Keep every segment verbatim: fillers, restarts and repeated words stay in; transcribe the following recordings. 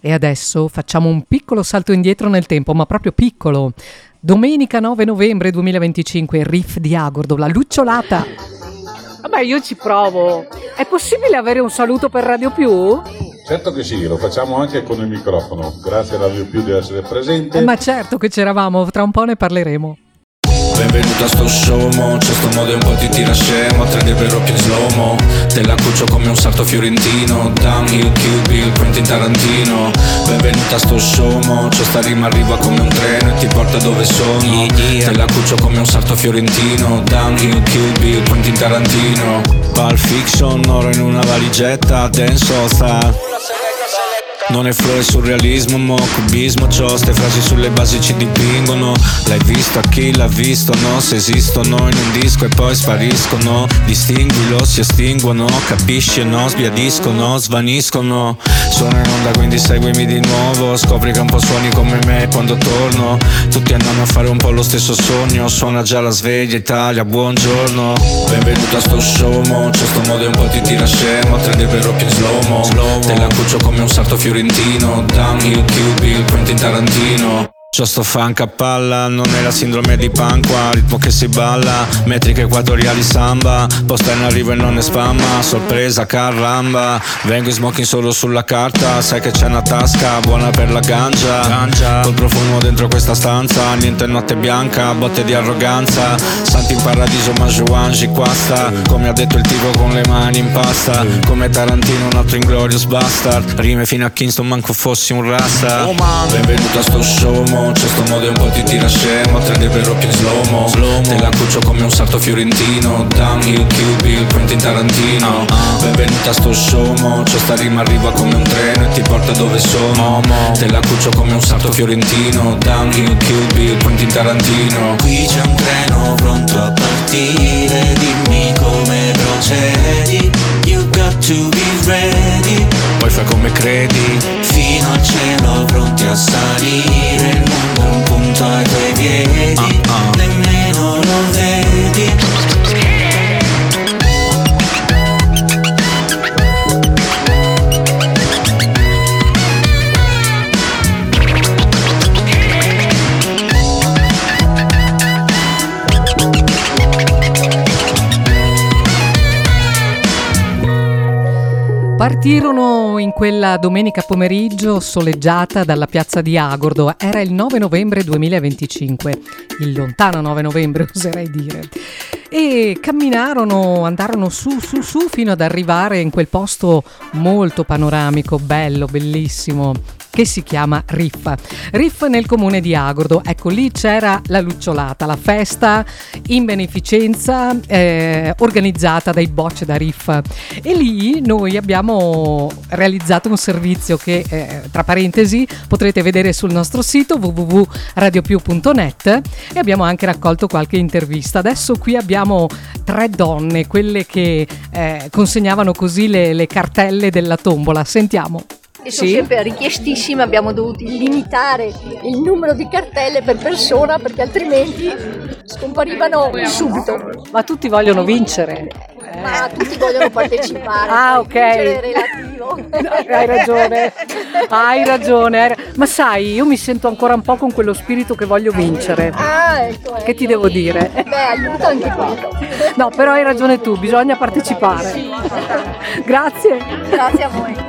E adesso facciamo un piccolo salto indietro nel tempo, ma proprio piccolo. Domenica nove novembre duemilaventicinque, Riff di Agordo, la lucciolata. Vabbè, io ci provo. È possibile avere un saluto per Radio Più? Certo che sì, lo facciamo anche con il microfono. Grazie a Radio Più di essere presente. Eh, ma certo che c'eravamo, tra un po' ne parleremo. Benvenuto a sto show mo, c'è sto modo e un po' ti tira scemo, tre D vero più in slow mo, te la cuccio come un salto fiorentino, downhill, Kill Bill, Quentin Tarantino. Benvenuto a sto show mo, c'è sta rima arriva come un treno e ti porta dove sono, te la cuccio come un salto fiorentino, downhill, Kill Bill, Quentin Tarantino. Pulp Fiction, oro in una valigetta, dance all style. Non è flow, è surrealismo, mo, cubismo, c'ho ste frasi sulle basi ci dipingono. L'hai visto a chi l'ha visto, no? Se esistono in un disco e poi spariscono. Distinguilo, si estinguono, capisci o no? Sbiadiscono, svaniscono. Sono in onda quindi seguimi di nuovo. Scopri che un po' suoni come me quando torno. Tutti andranno a fare un po' lo stesso sogno. Suona già la sveglia Italia, buongiorno. Benvenuto a sto show mo, c'è sto modo e un po' ti tira scemo, tre D vero più in slow mo, te la cuccio come un salto fiorentino, downhill, Kill Bill, Quentin Tarantino. C'ho sto funk a palla, non è la sindrome di Pancua, ritmo che si balla, metriche equatoriali samba, posta in arrivo e non è spamma, sorpresa caramba, vengo in smoking solo sulla carta, sai che c'è una tasca, buona per la ganja, ganja. Col profumo dentro questa stanza, niente notte bianca, botte di arroganza, santi in paradiso ma Juanji qua sta, come ha detto il tipo con le mani in pasta, come Tarantino un altro Inglorious Bastard, rime fino a Kingston manco fossi un rasta, oh man. Benvenuto a sto show mo, c'è sto modo e un po' ti tira scemo, tre D vero più in slow mo, te la cuccio come un salto fiorentino, downhill, Kill Bill, Quentin Tarantino. uh-uh. Benvenuta a sto show mo, c'è sta rima arriva come un treno e ti porta dove sono, mo. Te la cuccio come un salto fiorentino, downhill, Kill Bill, Quentin Tarantino. Qui c'è un treno pronto a partire, dimmi come procedi, you got to be ready, poi fai come credi, fino al cielo pronti a salire, il mondo è un punto ai tuoi piedi, uh-uh. nemmeno lo vedi. Partirono in quella domenica pomeriggio soleggiata dalla piazza di Agordo. Era il nove novembre duemilaventicinque, il lontano nove novembre oserei dire, e camminarono, andarono su su su fino ad arrivare in quel posto molto panoramico, bello, bellissimo, che si chiama Riff. Riff nel comune di Agordo. Ecco, lì c'era la lucciolata, la festa in beneficenza eh, organizzata dai Bocce da Riff. E lì noi abbiamo realizzato un servizio che, eh, tra parentesi, potrete vedere sul nostro sito w w w punto radio più punto net, e abbiamo anche raccolto qualche intervista. Adesso qui abbiamo tre donne, quelle che eh, consegnavano così le, le cartelle della tombola. Sentiamo. E sono Sì? sempre richiestissime, abbiamo dovuto limitare il numero di cartelle per persona perché altrimenti scomparivano subito. Ma tutti vogliono vincere. Ma tutti vogliono partecipare. Ah, poi ok. vincere è relativo. Hai ragione, hai ragione. Ma sai, io mi sento ancora un po' con quello spirito che voglio vincere. Ah, ecco, ecco. Che ti devo dire? Beh, aiuta anche quello. No, però hai ragione tu, bisogna partecipare. Grazie. Grazie a voi.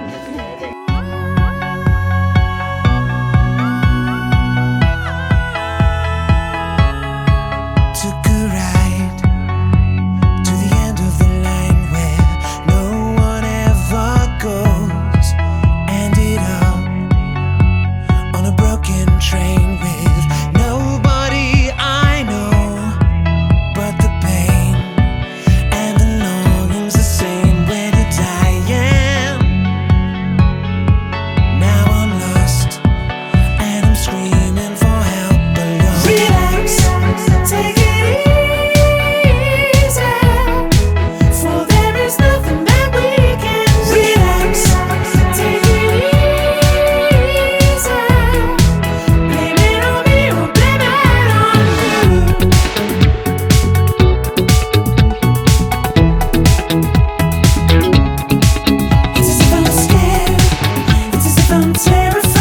Train with nobody I know, but the pain and the longing's the same when you're dying. Now I'm lost and I'm screaming for help alone. Relax, take it easy, for there is nothing that we can do. Relax, take it easy. It's as if I'm scared, it's as if I'm terrified.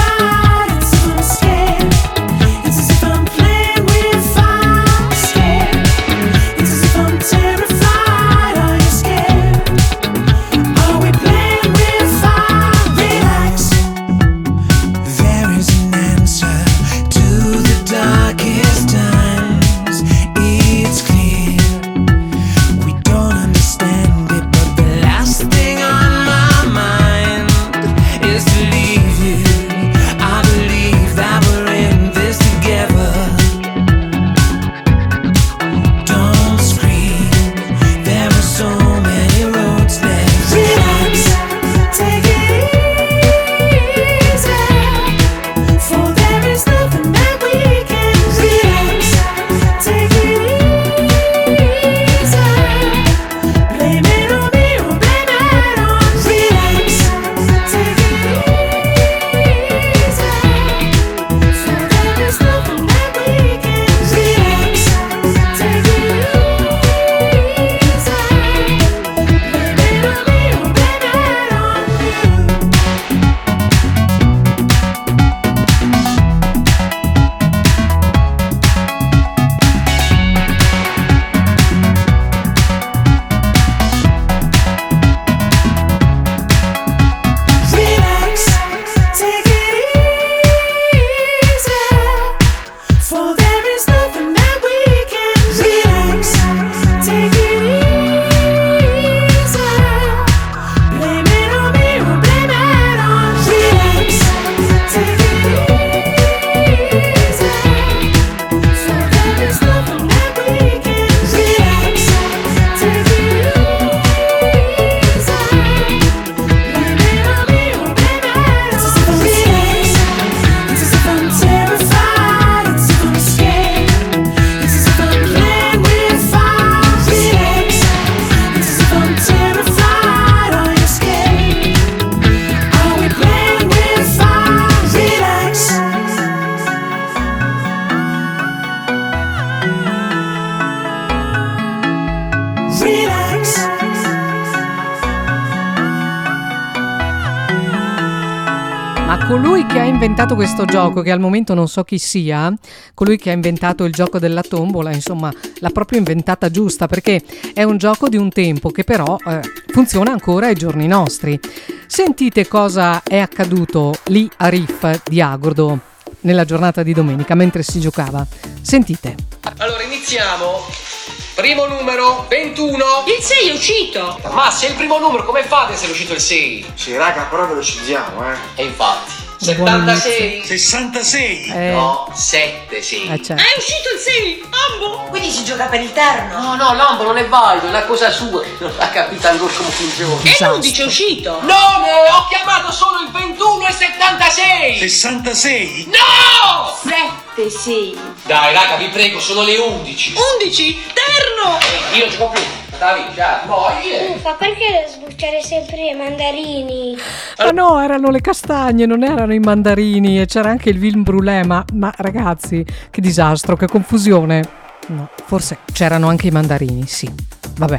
Ma colui che ha inventato questo gioco, che al momento non so chi sia, colui che ha inventato il gioco della tombola, insomma, l'ha proprio inventata giusta, perché è un gioco di un tempo che però eh, funziona ancora ai giorni nostri. Sentite cosa è accaduto lì a Riff di Agordo nella giornata di domenica mentre si giocava. Sentite. Allora iniziamo. Primo numero, ventuno. Il sei è uscito. Ma se è il primo numero, come fate se è uscito il sei? Sì, raga, però velocizziamo, eh. E infatti. Buon settantasei. sessantasei. Eh, No, sette, sì. eh, certo. È uscito il sei. Ambo. Quindi si gioca per il terno. No, no, l'ambo non è valido, è una cosa sua. Non ha capito ancora come funziona. E l'undici è uscito. No, ne ho chiamato solo il ventuno e settantasei. sessantasei. No! sette, sei. Dai, raga, vi prego, sono le undici. undici. Terno. Eh, io non gioco più. Davi, già. No, io. Uffa, perché sbucciare sempre i mandarini? Ma no, erano le castagne, non erano i mandarini, e c'era anche il vin brûlé, ma, ma ragazzi, che disastro, che confusione. No, forse c'erano anche i mandarini, sì. Vabbè.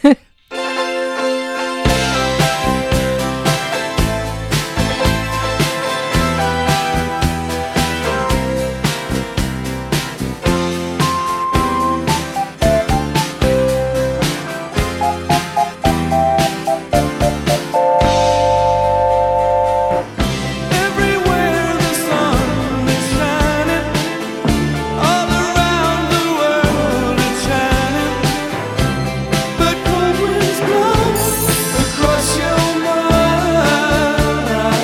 Everywhere the sun is shining, all around the world it's shining. But cold winds blow across your mind.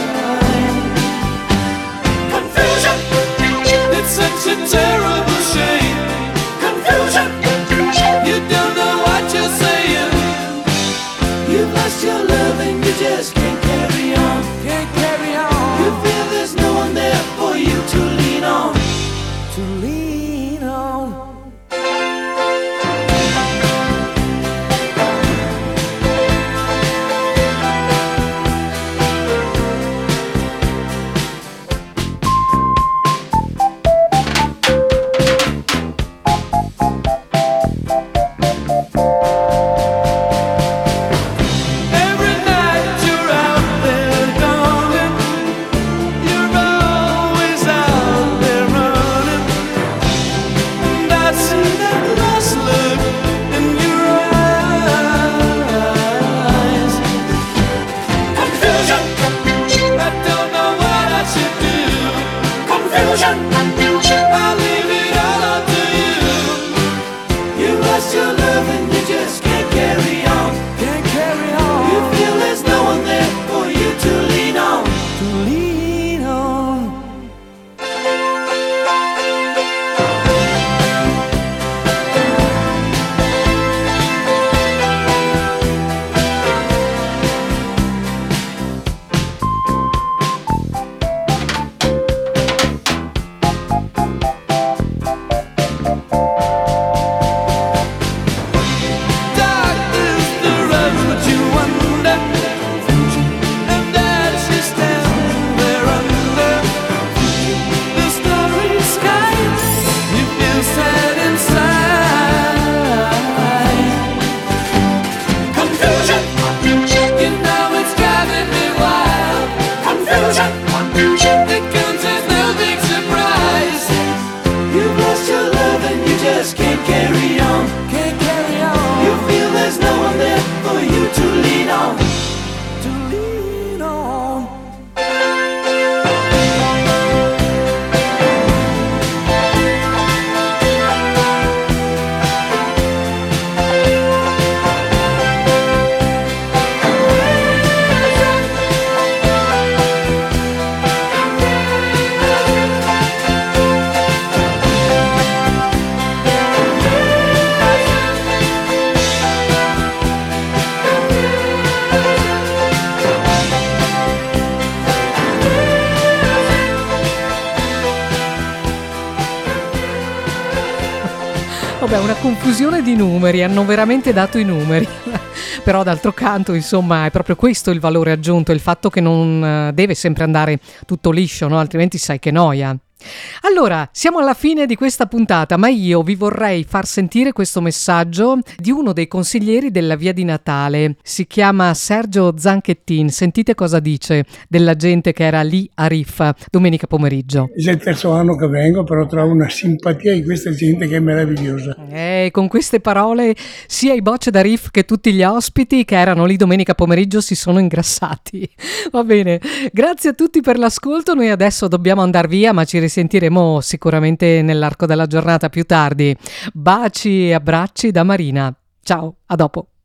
Confusion, it's such a terrible shame. Confusion, you don't know what you're saying. You've lost your love and you just can't carry on. Can't carry on. You feel there's no one there for you to lean on. To lean on. Every night you're out there, darling. You're always out there running. And I see that lost look in your eyes. Confusion, I don't know what I should do. Confusion, I'll leave it all up to you. You lost your love and you just can't carry on. Can't carry on. You feel there's no one there for you to lean on. To lean on. Dark is the road but you wander. And as you stand there under the starry sky, you feel sad inside. Confusion, you know it's driving me wild. Confusion, it comes as no big surprise. You've lost your love and you just can't carry on. Can't carry on. You feel there's no one there for you to lean on. To lean on. Vabbè, una confusione di numeri, hanno veramente dato i numeri. Però d'altro canto, insomma, è proprio questo il valore aggiunto, il fatto che non eh, deve sempre andare tutto liscio, no? Altrimenti sai che noia. Allora, siamo alla fine di questa puntata, ma io vi vorrei far sentire questo messaggio di uno dei consiglieri della Via di Natale. Si chiama Sergio Zanchettin. Sentite cosa dice della gente che era lì a Riffa domenica pomeriggio. È il terzo anno che vengo, però trovo una simpatia di questa gente che è meravigliosa. E con queste parole sia i Bocce da Riff che tutti gli ospiti che erano lì domenica pomeriggio si sono ingrassati. Va bene, grazie a tutti per l'ascolto. Noi adesso dobbiamo andare via, ma ci risentiremo sicuramente nell'arco della giornata più tardi. Baci e abbracci da Marina. Ciao, a dopo.